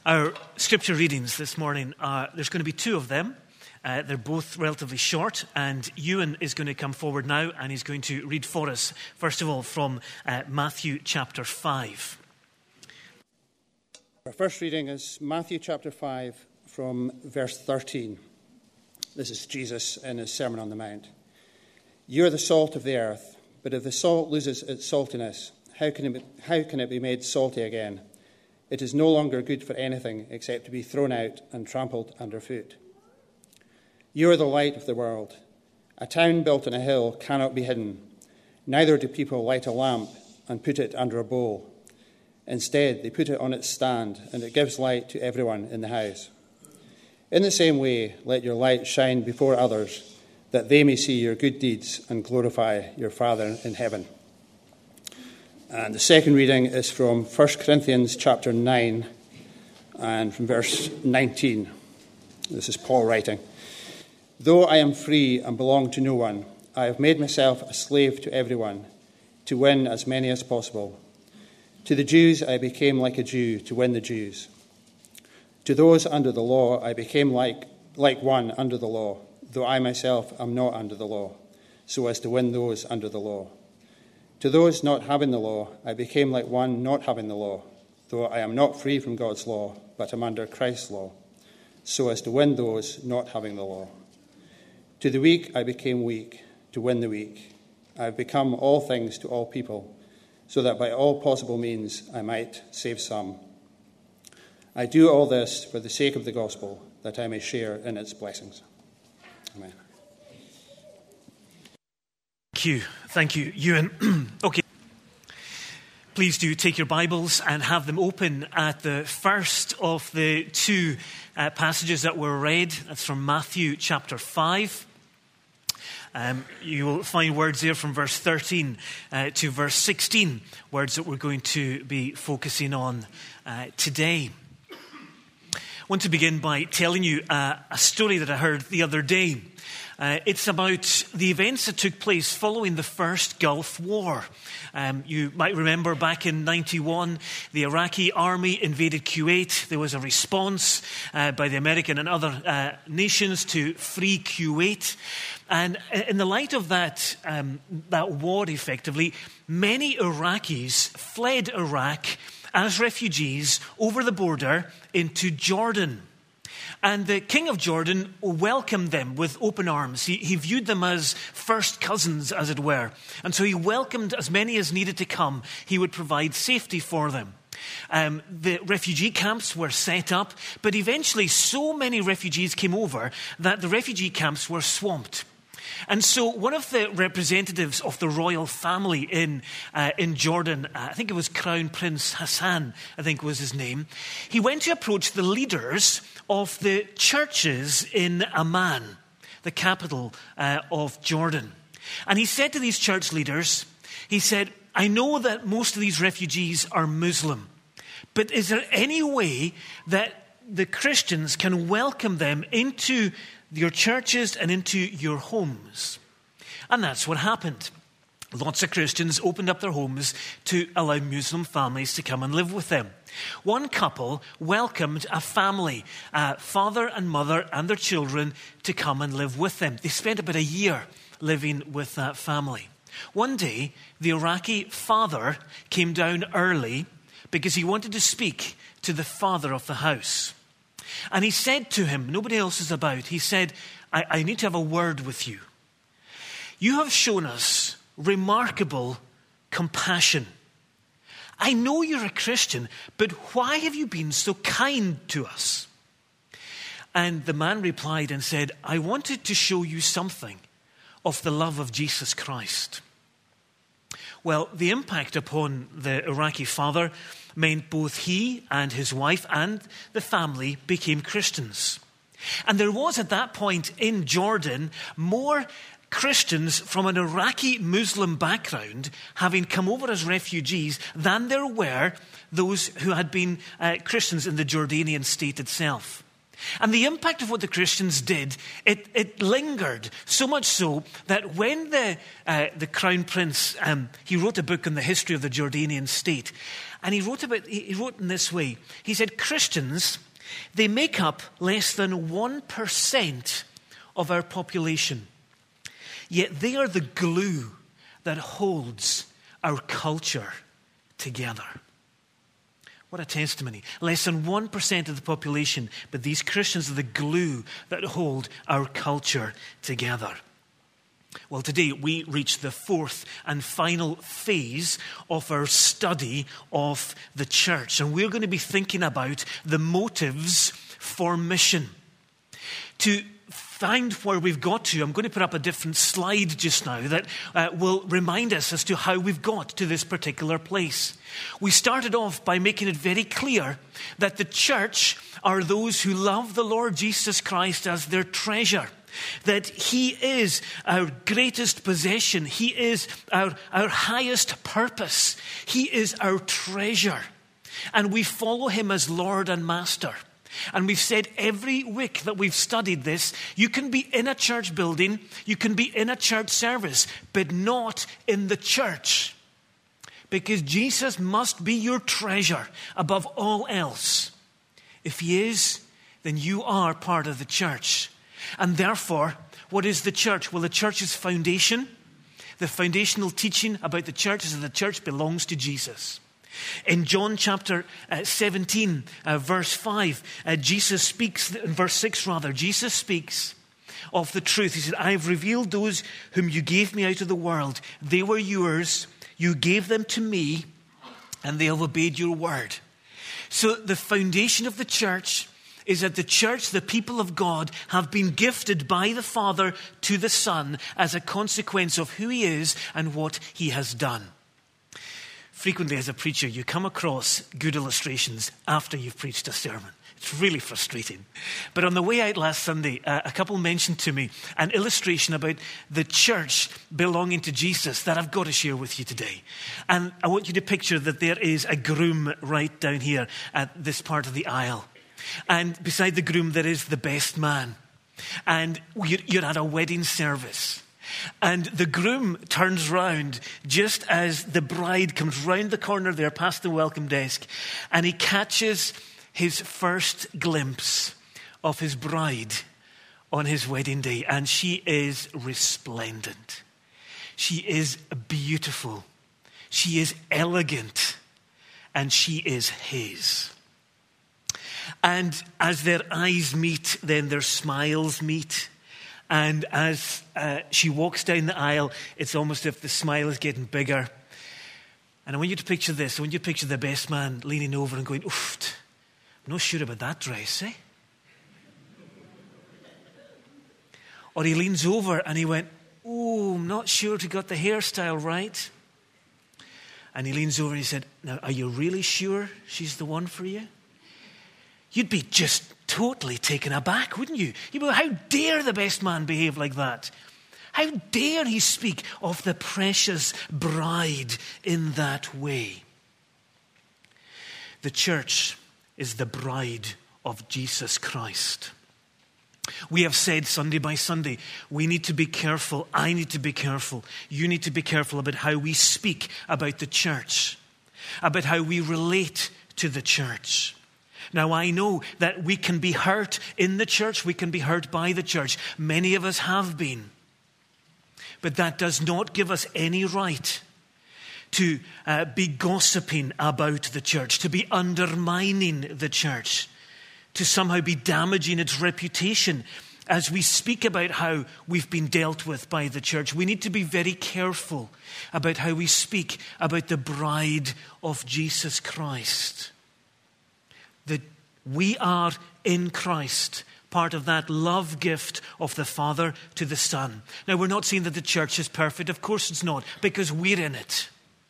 Our scripture readings this morning, there's going to be two of them. They're both relatively short, and Ewan is going to come forward now, and he's going to read for us, first of all, from Matthew chapter 5. Our first reading is Matthew chapter 5 from verse 13. This is Jesus in his Sermon on the Mount. You are the salt of the earth, but if the salt loses its saltiness, how can it be made salty again? It is no longer good for anything except to be thrown out and trampled underfoot. You are the light of the world. A town built on a hill cannot be hidden. Neither do people light a lamp and put it under a bowl. Instead, they put it on its stand, and it gives light to everyone in the house. In the same way, let your light shine before others, that they may see your good deeds and glorify your Father in heaven. And the second reading is from 1 Corinthians chapter 9 and from verse 19. This is Paul writing. Though I am free and belong to no one, I have made myself a slave to everyone to win as many as possible. To the Jews I became like a Jew to win the Jews. To those under the law I became like one under the law, though I myself am not under the law, so as to win those under the law. To those not having the law, I became like one not having the law, though I am not free from God's law, but am under Christ's law, so as to win those not having the law. To the weak I became weak, to win the weak. I have become all things to all people, so that by all possible means I might save some. I do all this for the sake of the gospel, that I may share in its blessings. Amen. Thank you, Ewan. Okay. Please do take your Bibles and have them open at the first of the two passages that were read. That's from Matthew chapter 5. You will find words there from verse 13 to verse 16, words that we're going to be focusing on today. I want to begin by telling you a story that I heard the other day. It's about the events that took place following the first Gulf War. You might remember back in 91, the Iraqi army invaded Kuwait. There was a response by the American and other nations to free Kuwait. And in the light of that war, effectively, many Iraqis fled Iraq as refugees over the border into Jordan. And the king of Jordan welcomed them with open arms. He viewed them as first cousins, as it were. And so he welcomed as many as needed to come. He would provide safety for them. The refugee camps were set up, but eventually so many refugees came over that the refugee camps were swamped. And so one of the representatives of the royal family in Jordan, I think it was Crown Prince Hassan, I think was his name, he went to approach the leaders of the churches in Amman, the capital of Jordan. And he said to these church leaders, he said, I know that most of these refugees are Muslim, but is there any way that the Christians can welcome them into your churches and into your homes? And that's what happened. Lots of Christians opened up their homes to allow Muslim families to come and live with them. One couple welcomed a family, father and mother and their children, to come and live with them. They spent about a year living with that family. One day, the Iraqi father came down early because he wanted to speak to the father of the house. And he said to him, nobody else is about, he said, I need to have a word with you. You have shown us remarkable compassion. I know you're a Christian, but why have you been so kind to us? And the man replied and said, I wanted to show you something of the love of Jesus Christ. Well, the impact upon the Iraqi father meant both he and his wife and the family became Christians. And there was at that point in Jordan more Christians from an Iraqi Muslim background having come over as refugees than there were those who had been Christians in the Jordanian state itself. And the impact of what the Christians did, it lingered, so much so that when the Crown Prince, he wrote a book on the history of the Jordanian state, and he wrote in this way. He said, Christians, they make up less than 1% of our population, yet they are the glue that holds our culture together. What a testimony. Less than 1% of the population, but these Christians are the glue that hold our culture together. Well, today we reach the fourth and final phase of our study of the church. And we're going to be thinking about the motives for mission. To find where we've got to, I'm going to put up a different slide just now that will remind us as to how we've got to this particular place. We started off by making it very clear that the church are those who love the Lord Jesus Christ as their treasure, that he is our greatest possession, he is our highest purpose, he is our treasure, and we follow him as Lord and Master. And we've said every week that we've studied this, you can be in a church building, you can be in a church service, but not in the church. Because Jesus must be your treasure above all else. If he is, then you are part of the church. And therefore, what is the church? Well, the church's foundation, the foundational teaching about the church is that the church belongs to Jesus. In John chapter 17, verse 5, Jesus speaks, in verse 6 rather, Jesus speaks of the truth. He said, I have revealed those whom you gave me out of the world. They were yours. You gave them to me, and they have obeyed your word. So the foundation of the church is that the church, the people of God, have been gifted by the Father to the Son as a consequence of who he is and what he has done. Frequently as a preacher, you come across good illustrations after you've preached a sermon. It's really frustrating. But on the way out last Sunday, a couple mentioned to me an illustration about the church belonging to Jesus that I've got to share with you today. And I want you to picture that there is a groom right down here at this part of the aisle. And beside the groom, there is the best man. And you're at a wedding service. And the groom turns round just as the bride comes round the corner there past the welcome desk, and he catches his first glimpse of his bride on his wedding day. And she is resplendent. She is beautiful. She is elegant. And she is his. And as their eyes meet, then their smiles meet. And as she walks down the aisle, it's almost as if the smile is getting bigger. And I want you to picture this. I want you to picture the best man leaning over and going, oof, I'm not sure about that dress, eh? Or he leans over and he went, oh, I'm not sure he got the hairstyle right. And he leans over and he said, now, are you really sure she's the one for you? You'd be just totally taken aback, wouldn't you? You'd be, how dare the best man behave like that? How dare he speak of the precious bride in that way? The church is the bride of Jesus Christ. We have said Sunday by Sunday, we need to be careful. I need to be careful. You need to be careful about how we speak about the church, about how we relate to the church. Now, I know that we can be hurt in the church. We can be hurt by the church. Many of us have been. But that does not give us any right to be gossiping about the church, to be undermining the church, to somehow be damaging its reputation as we speak about how we've been dealt with by the church. We need to be very careful about how we speak about the bride of Jesus Christ. That we are in Christ, part of that love gift of the Father to the Son. Now, we're not saying that the church is perfect. Of course it's not, because we're in it.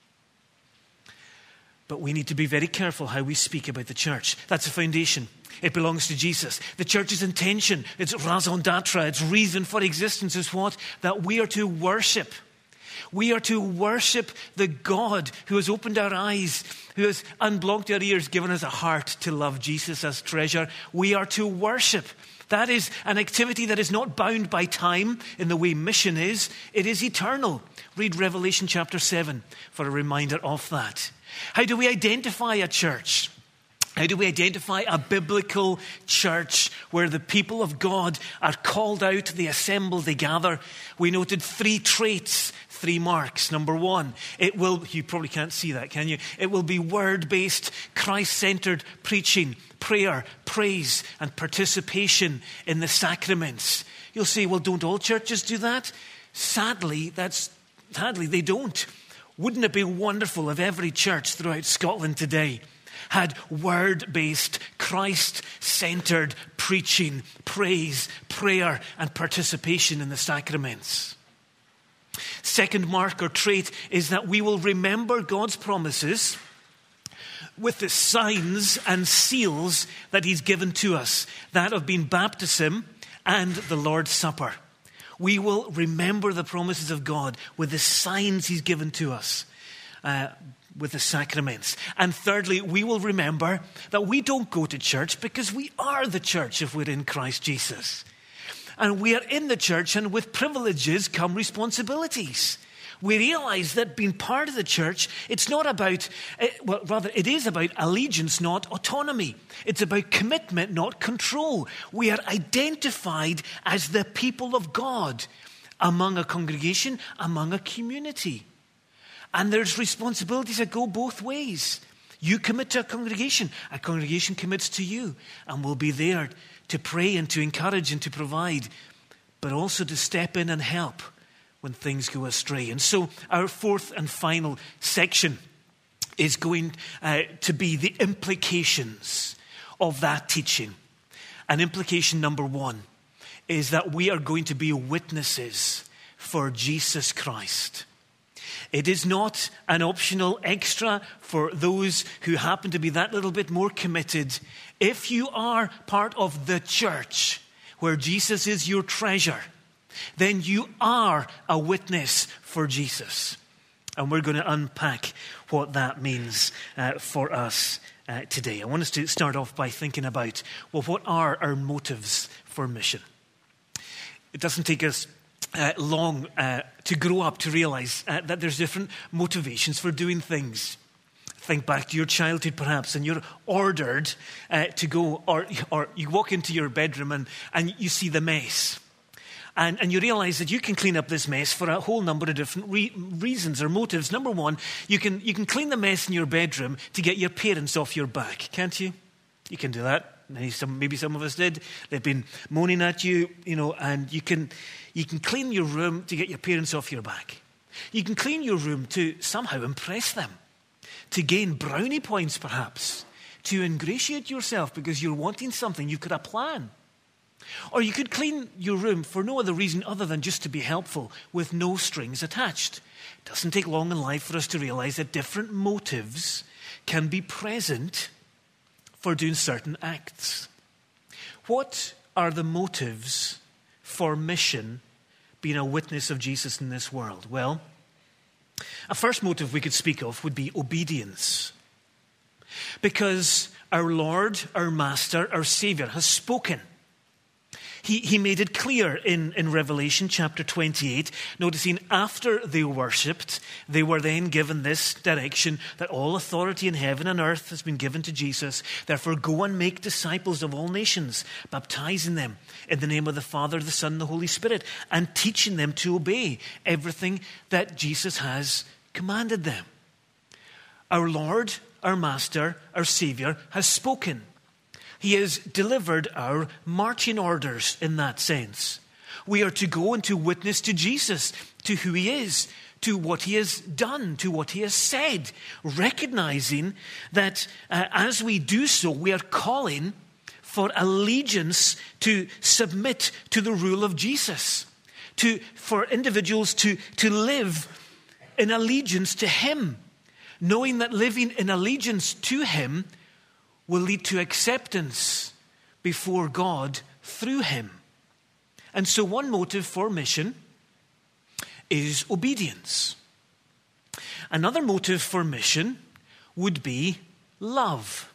But we need to be very careful how we speak about the church. That's a foundation. It belongs to Jesus. The church's intention, its raison d'etre, its reason for existence is what? That we are to worship. We are to worship the God who has opened our eyes, who has unblocked our ears, given us a heart to love Jesus as treasure. We are to worship. That is an activity that is not bound by time in the way mission is. It is eternal. Read Revelation chapter 7 for a reminder of that. How do we identify a church? How do we identify a biblical church where the people of God are called out, they assemble, they gather? We noted 3 traits, 3 marks. Number 1, it will, you probably can't see that, can you? It will be word-based, Christ-centered preaching, prayer, praise, and participation in the sacraments. You'll say, well, don't all churches do that? Sadly, they don't. Wouldn't it be wonderful if every church throughout Scotland today had word-based, Christ-centered preaching, praise, prayer, and participation in the sacraments? Second mark or trait is that we will remember God's promises with the signs and seals that he's given to us, that of being baptism and the Lord's Supper. We will remember the promises of God with the signs he's given to us, with the sacraments. And thirdly, we will remember that we don't go to church because we are the church if we're in Christ Jesus. And we are in the church, and with privileges come responsibilities. We realize that being part of the church, it's not about, it is about allegiance, not autonomy. It's about commitment, not control. We are identified as the people of God among a congregation, among a community. And there's responsibilities that go both ways. You commit to a congregation commits to you, and will be there to pray and to encourage and to provide, but also to step in and help when things go astray. And so our fourth and final section is going to be the implications of that teaching. And implication number 1 is that we are going to be witnesses for Jesus Christ. It is not an optional extra for those who happen to be that little bit more committed. If you are part of the church where Jesus is your treasure, then you are a witness for Jesus. And we're going to unpack what that means for us today. I want us to start off by thinking about, well, what are our motives for mission? It doesn't take us long to grow up to realize that there's different motivations for doing things. Think back to your childhood perhaps, and you're ordered to go, or you walk into your bedroom and you see the mess. And you realize that you can clean up this mess for a whole number of different reasons or motives. Number 1, you can clean the mess in your bedroom to get your parents off your back, can't you? You can do that. Maybe some of us did. They've been moaning at you, and you can clean your room to get your parents off your back. You can clean your room to somehow impress them, to gain brownie points perhaps, to ingratiate yourself because you're wanting something. You've got a plan. Or you could clean your room for no other reason other than just to be helpful with no strings attached. It doesn't take long in life for us to realize that different motives can be present for doing certain acts. What are the motives for mission, being a witness of Jesus in this world? Well, a first motive we could speak of would be obedience. Because our Lord, our Master, our Savior has spoken. He made it clear in Revelation chapter 28, noticing after they worshipped, they were then given this direction that all authority in heaven and earth has been given to Jesus. Therefore, go and make disciples of all nations, baptizing them in the name of the Father, the Son, and the Holy Spirit, and teaching them to obey everything that Jesus has commanded them. Our Lord, our Master, our Savior has spoken. He has delivered our marching orders in that sense. We are to go and to witness to Jesus, to who he is, to what he has done, to what he has said, recognizing that as we do so, we are calling for allegiance to submit to the rule of Jesus, for individuals to live in allegiance to him, knowing that living in allegiance to him will lead to acceptance before God through him. And so one motive for mission is obedience. Another motive for mission would be love.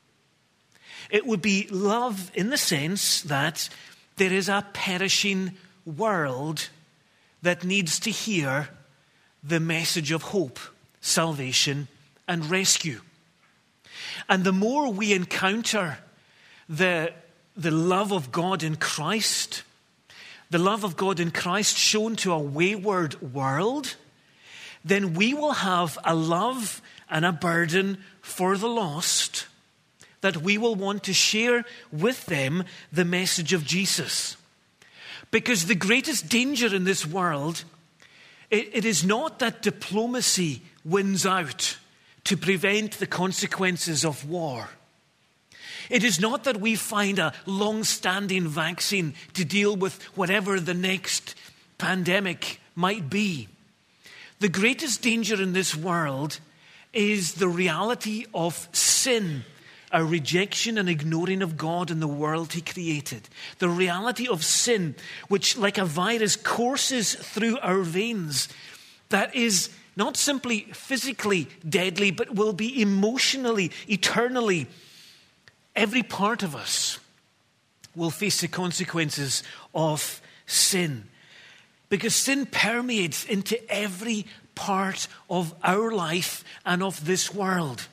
It would be love in the sense that there is a perishing world that needs to hear the message of hope, salvation, and rescue. And the more we encounter the love of God in Christ, the love of God in Christ shown to a wayward world, then we will have a love and a burden for the lost, that we will want to share with them the message of Jesus. Because the greatest danger in this world, it is not that diplomacy wins out to prevent the consequences of war. It is not that we find a long-standing vaccine to deal with whatever the next pandemic might be. The greatest danger in this world is the reality of sin, a rejection and ignoring of God and the world he created. The reality of sin, which like a virus courses through our veins, that is not simply physically deadly, but will be emotionally, eternally. Every part of us will face the consequences of sin. Because sin permeates into every part of our life and of this world.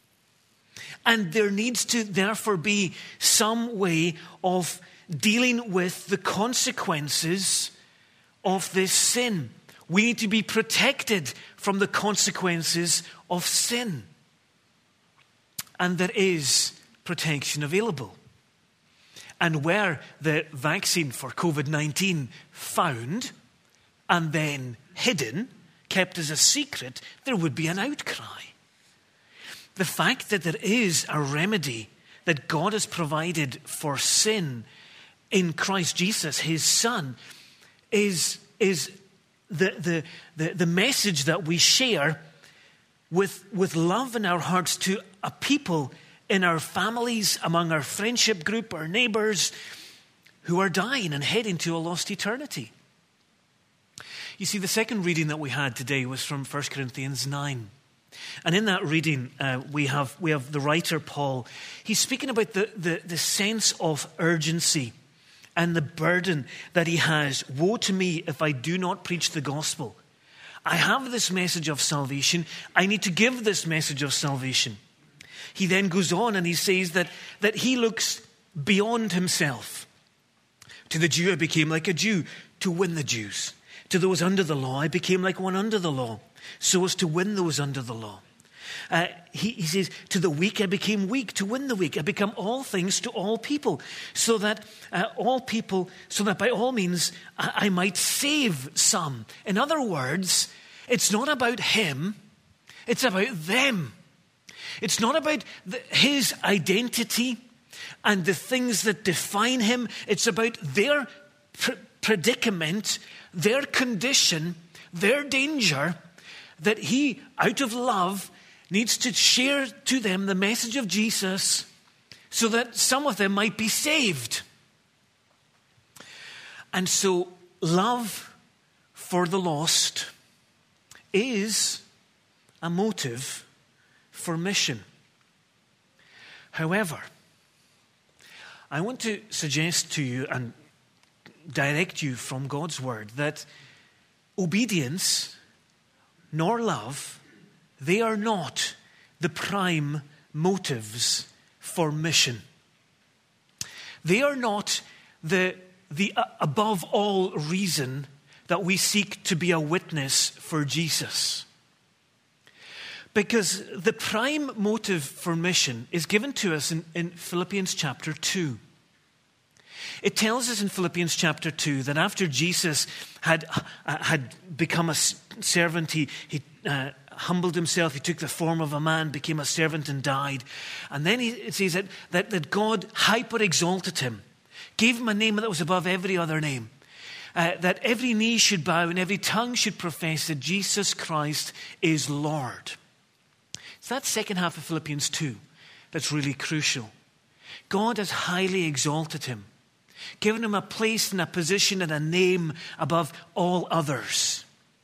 And there needs to therefore be some way of dealing with the consequences of this sin. We need to be protected from the consequences of sin. And there is protection available. And were the vaccine for COVID-19 found and then hidden, kept as a secret, there would be an outcry. The fact that there is a remedy that God has provided for sin in Christ Jesus, his Son, is the message that we share with love in our hearts to a people in our families, among our friendship group, our neighbors, who are dying and heading to a lost eternity. You see, the second reading that we had today was from 1 Corinthians 9. And in that reading, we have the writer Paul. He's speaking about the sense of urgency and the burden that he has. Woe to me if I do not preach the gospel. I have this message of salvation. I need to give this message of salvation. He then goes on and he says that he looks beyond himself. To the Jew I became like a Jew to win the Jews. To those under the law I became like one under the law, so as to win those under the law. He says, to the weak I became weak to win the weak. I become all things to all people, so that by all means I might save some. In other words, it's not about him, it's about them. It's not about his identity and the things that define him. It's about their predicament, their condition, their danger, that he, out of love, needs to share to them the message of Jesus so that some of them might be saved. And so love for the lost is a motive for mission. However, I want to suggest to you and direct you from God's word that obedience nor love, they are not the prime motives for mission. They are not the above all reason that we seek to be a witness for Jesus. Because the prime motive for mission is given to us in Philippians chapter 2. It tells us in Philippians chapter 2 that after Jesus had become a servant, he humbled himself, he took the form of a man, became a servant and died. And then it says that God hyper-exalted him, gave him a name that was above every other name. That every knee should bow and every tongue should profess that Jesus Christ is Lord. It's that second half of Philippians 2 that's really crucial. God has highly exalted him, given him a place and a position and a name above all others.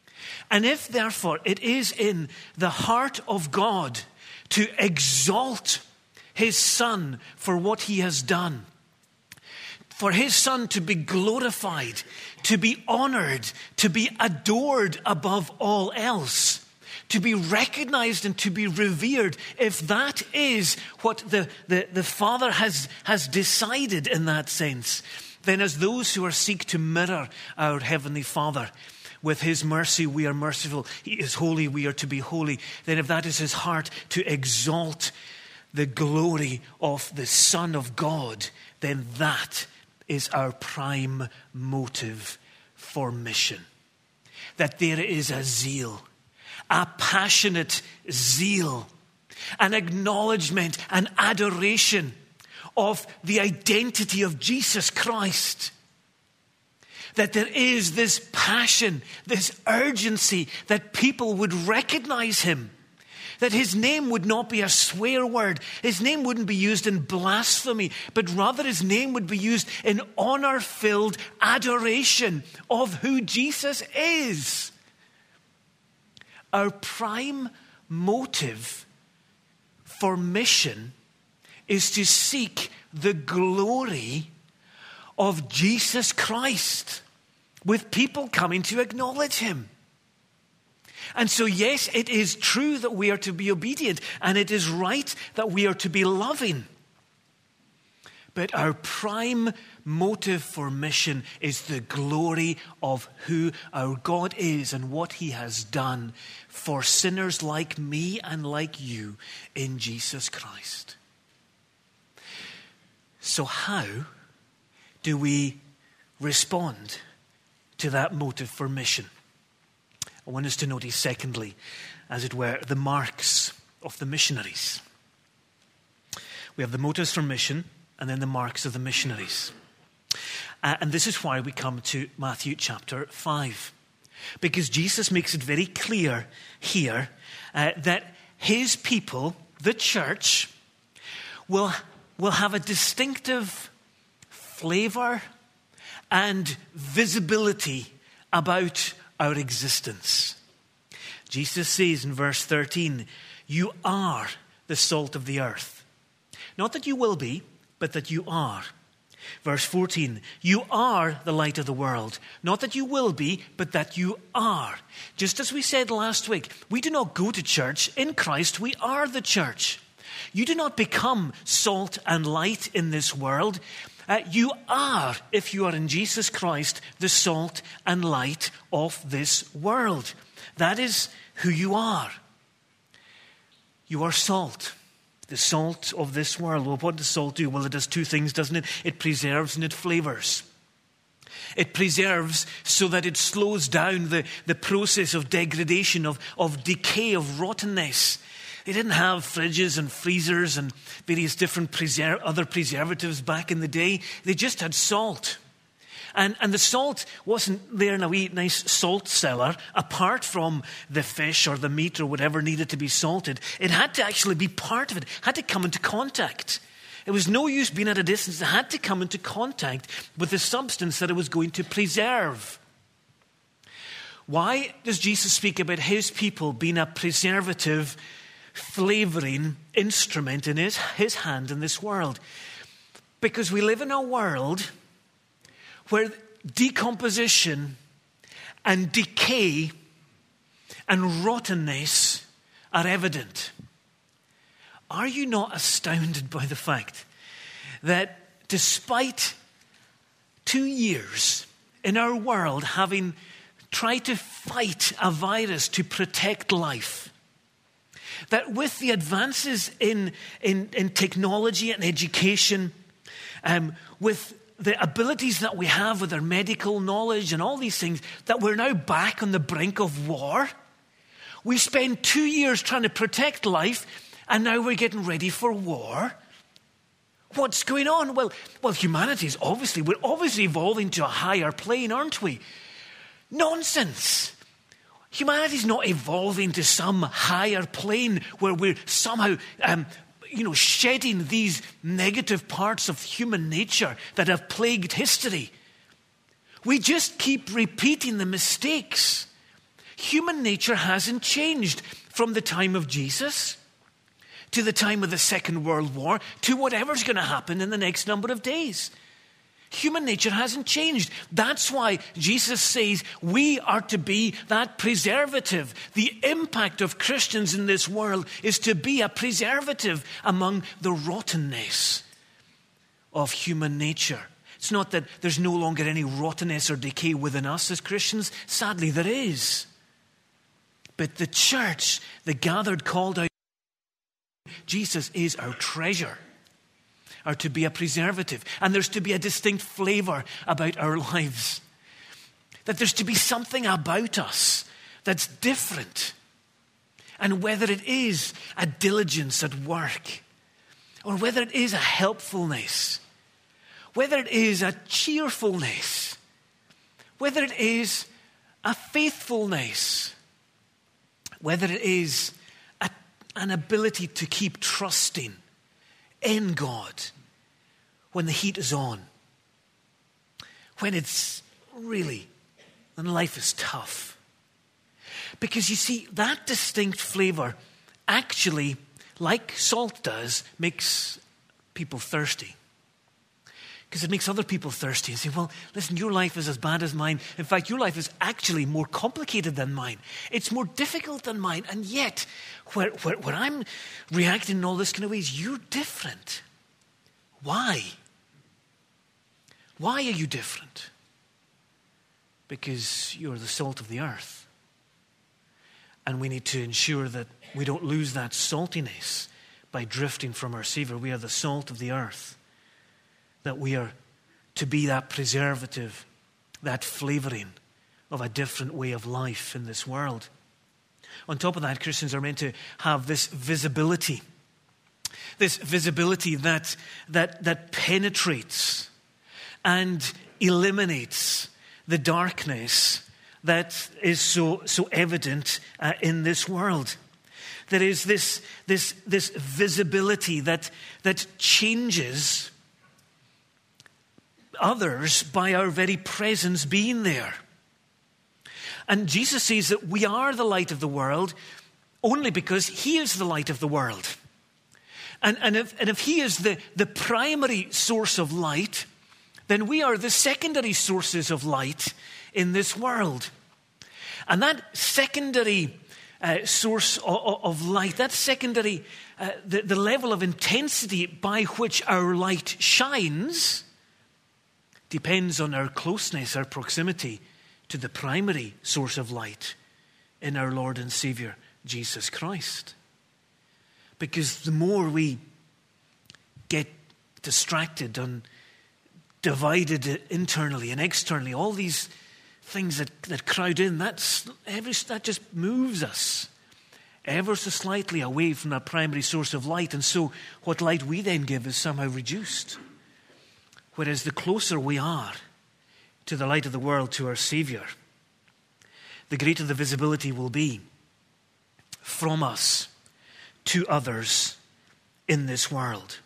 And if, therefore, it is in the heart of God to exalt his Son for what he has done, for his Son to be glorified, to be honored, to be adored above all else, to be recognized and to be revered, if that is what the Father has decided in that sense, then as those who are seek to mirror our Heavenly Father, with his mercy we are merciful, he is holy, we are to be holy, then if that is his heart to exalt the glory of the Son of God, then that is our prime motive for mission. That there is a zeal, a passionate zeal, an acknowledgement, an adoration of the identity of Jesus Christ. That there is this passion, this urgency that people would recognize him. That his name would not be a swear word. His name wouldn't be used in blasphemy, but rather his name would be used in honor-filled adoration of who Jesus is. Our prime motive for mission is to seek the glory of Jesus Christ, with people coming to acknowledge him. And so, yes, it is true that we are to be obedient, and it is right that we are to be loving. But our prime motive for mission is the glory of who our God is and what he has done for sinners like me and like you in Jesus Christ. So how do we respond to that motive for mission? I want us to notice, secondly, as it were, the marks of the missionaries. We have the motives for mission and then the marks of the missionaries. And this is why we come to Matthew chapter 5. Because Jesus makes it very clear here that his people, the church, will have a distinctive flavor and visibility about our existence. Jesus says in verse 13, you are the salt of the earth. Not that you will be, but that you are. Verse 14, you are the light of the world. Not that you will be, but that you are. Just as we said last week, we do not go to church. In Christ, we are the church. You do not become salt and light in this world. You are, if you are in Jesus Christ, the salt and light of this world. That is who you are. You are salt, the salt of this world. Well, what does salt do? Well, it does two things, doesn't it? It preserves and it flavors. It preserves so that it slows down the process of degradation, of decay, of rottenness. They didn't have fridges and freezers and various different other preservatives back in the day. They just had salt. And the salt wasn't there in a wee nice salt cellar, apart from the fish or the meat or whatever needed to be salted. It had to actually be part of it, had to come into contact. It was no use being at a distance. It had to come into contact with the substance that it was going to preserve. Why does Jesus speak about his people being a preservative, flavoring instrument in his hand in this world? Because we live in a world where decomposition and decay and rottenness are evident. Are you not astounded by the fact that despite 2 years in our world having tried to fight a virus to protect life, that with the advances in technology and education, with the abilities that we have with our medical knowledge and all these things, that we're now back on the brink of war? We spent 2 years trying to protect life, and now we're getting ready for war? What's going on? Well, humanity's we're obviously evolving to a higher plane, aren't we? Nonsense. Humanity's not evolving to some higher plane where we're somehow, shedding these negative parts of human nature that have plagued history. We just keep repeating the mistakes Human nature hasn't changed from the time of Jesus to the time of the Second World War to whatever's going to happen in the next number of days. Human nature hasn't changed. That's why Jesus says we are to be that preservative. The impact of Christians in this world is to be a preservative among the rottenness of human nature. It's not that there's no longer any rottenness or decay within us as Christians. Sadly, there is. But the church, the gathered, called out, Jesus is our treasure, are to be a preservative. And there's to be a distinct flavor about our lives. That there's to be something about us that's different. And whether it is a diligence at work, or whether it is a helpfulness, whether it is a cheerfulness, whether it is a faithfulness, whether it is an ability to keep trusting in God when the heat is on, when life is tough. Because you see, that distinct flavor actually, like salt does, makes people thirsty. Because it makes other people thirsty and say, well, listen, your life is as bad as mine. In fact, your life is actually more complicated than mine. It's more difficult than mine. And yet, where I'm reacting in all this kind of ways, you're different. Why? Why are you different? Because you're the salt of the earth. And we need to ensure that we don't lose that saltiness by drifting from our Savior. We are the salt of the earth. That we are to be that preservative, that flavoring of a different way of life in this world. On top of that, Christians are meant to have this visibility that penetrates and eliminates the darkness that is so evident in this world. There is this visibility that changes others by our very presence being there. And Jesus says that we are the light of the world only because he is the light of the world. And if he is the primary source of light, then we are the secondary sources of light in this world. And that secondary source of light, that secondary, the level of intensity by which our light shines, depends on our closeness, our proximity to the primary source of light in our Lord and Savior, Jesus Christ. Because the more we get distracted and divided internally and externally, all these things that crowd in, that just moves us ever so slightly away from that primary source of light. And so what light we then give is somehow reduced. Whereas the closer we are to the light of the world, to our Savior, the greater the visibility will be from us to others in this world.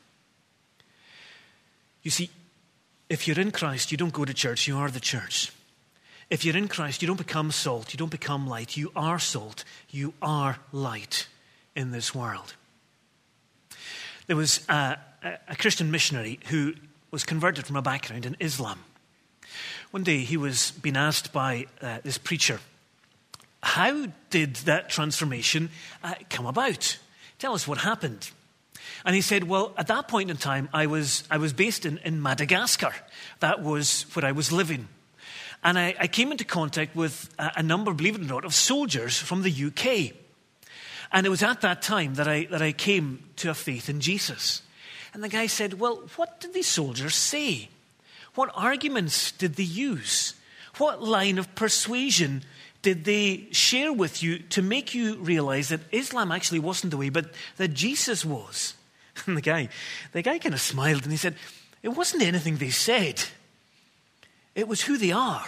You see, if you're in Christ, you don't go to church, you are the church. If you're in Christ, you don't become salt, you don't become light. You are salt, you are light in this world. There was a Christian missionary who was converted from a background in Islam. One day he was being asked by this preacher, how did that transformation come about? Tell us what happened. And he said, well, at that point in time, I was based in Madagascar. That was where I was living. And I came into contact with a number, believe it or not, of soldiers from the UK. And it was at that time that I came to a faith in Jesus. And the guy said, well, what did these soldiers say? What arguments did they use? What line of persuasion did they share with you to make you realize that Islam actually wasn't the way, but that Jesus was? And the guy kind of smiled and he said, it wasn't anything they said. It was who they are.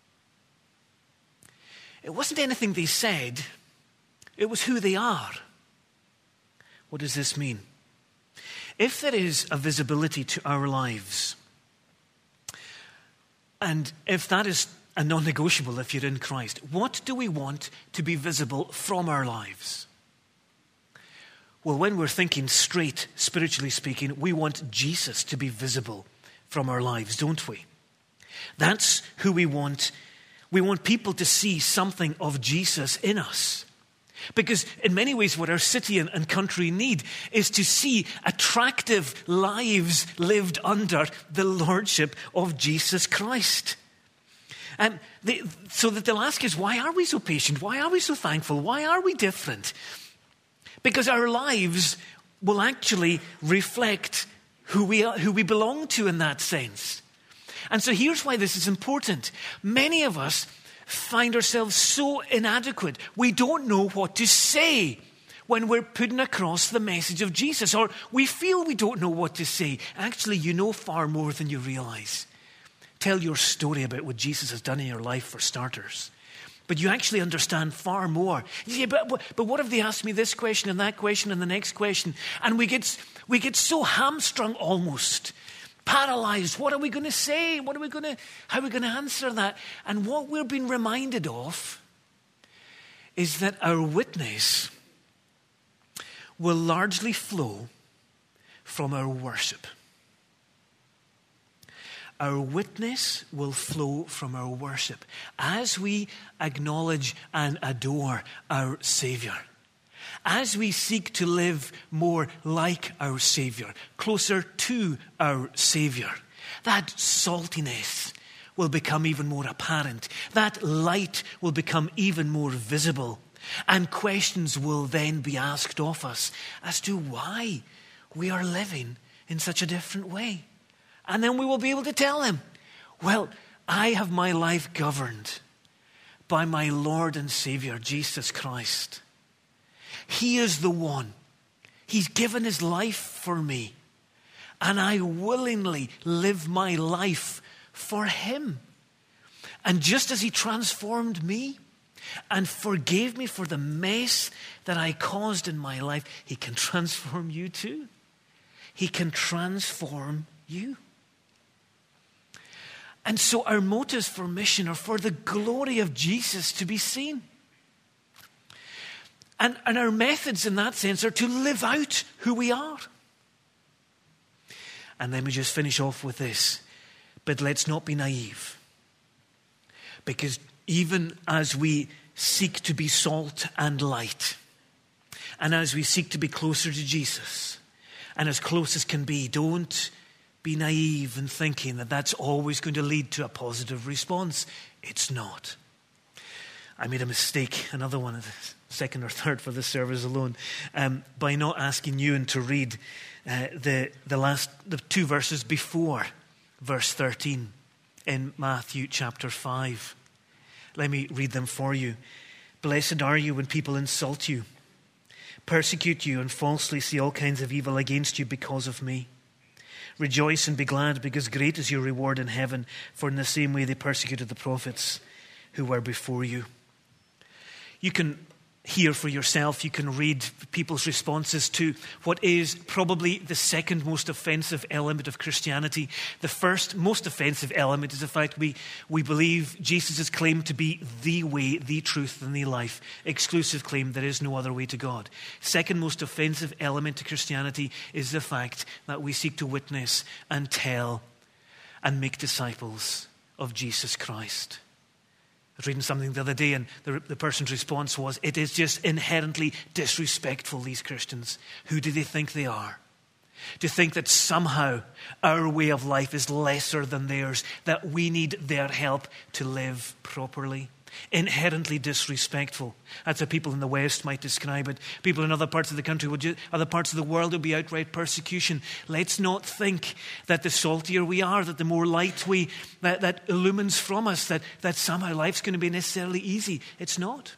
It wasn't anything they said. It was who they are. What does this mean? If there is a visibility to our lives, and if that is and non-negotiable if you're in Christ. What do we want to be visible from our lives? Well, when we're thinking straight, spiritually speaking, we want Jesus to be visible from our lives, don't we? That's who we want. We want people to see something of Jesus in us. Because in many ways what our city and country need is to see attractive lives lived under the lordship of Jesus Christ. So that they'll ask us, why are we so patient? Why are we so thankful? Why are we different? Because our lives will actually reflect who we belong to in that sense. And so here's why this is important. Many of us find ourselves so inadequate. We don't know what to say when we're putting across the message of Jesus, or we feel we don't know what to say. Actually, you know far more than you realize. Tell your story about what Jesus has done in your life, for starters. But you actually understand far more. You say, but what if they ask me this question and that question and the next question? And we get so hamstrung almost, paralyzed. What are we going to say? How are we going to answer that? And what we're being reminded of is that our witness will largely flow from our worship. Our witness will flow from our worship as we acknowledge and adore our Savior. As we seek to live more like our Savior, closer to our Savior, that saltiness will become even more apparent. That light will become even more visible. And questions will then be asked of us as to why we are living in such a different way. And then we will be able to tell him, well, I have my life governed by my Lord and Savior, Jesus Christ. He is the one. He's given his life for me. And I willingly live my life for him. And just as he transformed me and forgave me for the mess that I caused in my life, he can transform you too. He can transform you. And so our motives for mission are for the glory of Jesus to be seen. And our methods in that sense are to live out who we are. And let me just finish off with this. But let's not be naive. Because even as we seek to be salt and light, and as we seek to be closer to Jesus, and as close as can be, don't be naive in thinking that that's always going to lead to a positive response. It's not. I made a mistake, another one, second or third for this service alone, by not asking Ewan to read the two verses before verse 13 in Matthew chapter 5. Let me read them for you. Blessed are you when people insult you, persecute you, and falsely say all kinds of evil against you because of me. Rejoice and be glad, because great is your reward in heaven, for in the same way they persecuted the prophets who were before you. You can hear for yourself, you can read people's responses to what is probably the second most offensive element of Christianity. The first most offensive element is the fact we believe Jesus' claim to be the way, the truth, and the life. Exclusive claim, there is no other way to God. Second most offensive element to Christianity is the fact that we seek to witness and tell and make disciples of Jesus Christ. I was reading something the other day, and the person's response was, it is just inherently disrespectful, these Christians. Who do they think they are? To think that somehow our way of life is lesser than theirs, that we need their help to live properly. Inherently disrespectful. That's how people in the West might describe it. People in other parts of the country, other parts of the world would be outright persecution. Let's not think that the saltier we are, that the more light that illumines from us, that somehow life's going to be necessarily easy. It's not.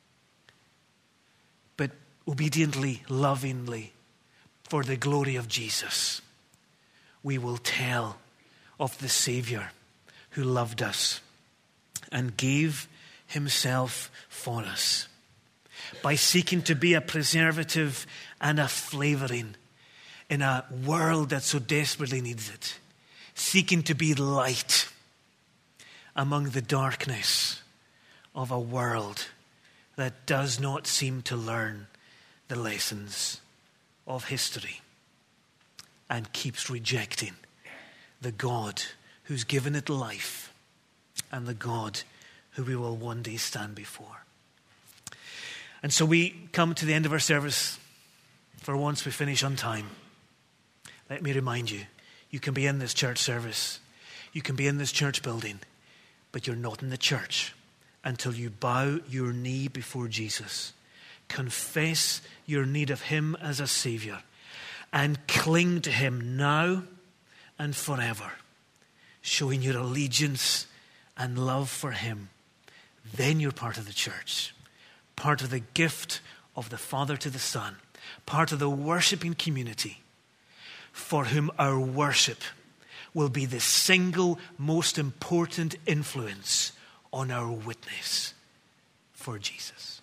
But obediently, lovingly, for the glory of Jesus, we will tell of the Savior who loved us and gave himself for us by seeking to be a preservative and a flavoring in a world that so desperately needs it, seeking to be light among the darkness of a world that does not seem to learn the lessons of history and keeps rejecting the God who's given it life and the God who we will one day stand before. And so we come to the end of our service. For once we finish on time. Let me remind you, you can be in this church service, you can be in this church building, but you're not in the church until you bow your knee before Jesus, confess your need of him as a Savior, and cling to him now and forever, showing your allegiance and love for him. Then you're part of the church, part of the gift of the Father to the Son, part of the worshiping community for whom our worship will be the single most important influence on our witness for Jesus.